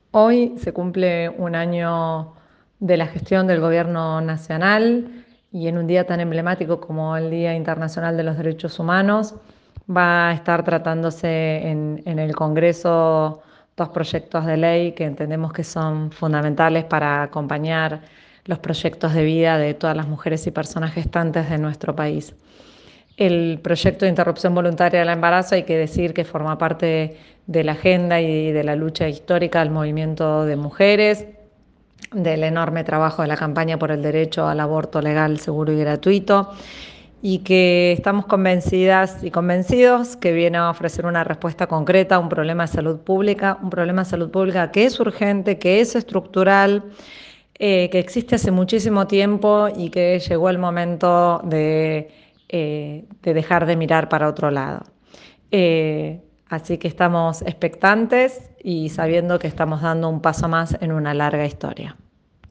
Hoy se cumple un año de la gestión del Gobierno Nacional y en un día tan emblemático como el Día Internacional de los Derechos Humanos va a estar tratándose en el Congreso dos proyectos de ley que entendemos que son fundamentales para acompañar los proyectos de vida de todas las mujeres y personas gestantes de nuestro país. El proyecto de interrupción voluntaria del embarazo, hay que decir que forma parte de la agenda y de la lucha histórica del movimiento de mujeres, del enorme trabajo de la campaña por el derecho al aborto legal, seguro y gratuito, y que estamos convencidas y convencidos que viene a ofrecer una respuesta concreta a un problema de salud pública, que es urgente, que es estructural, que existe hace muchísimo tiempo y que llegó el momento de dejar de mirar para otro lado. Así que estamos expectantes y sabiendo que estamos dando un paso más en una larga historia.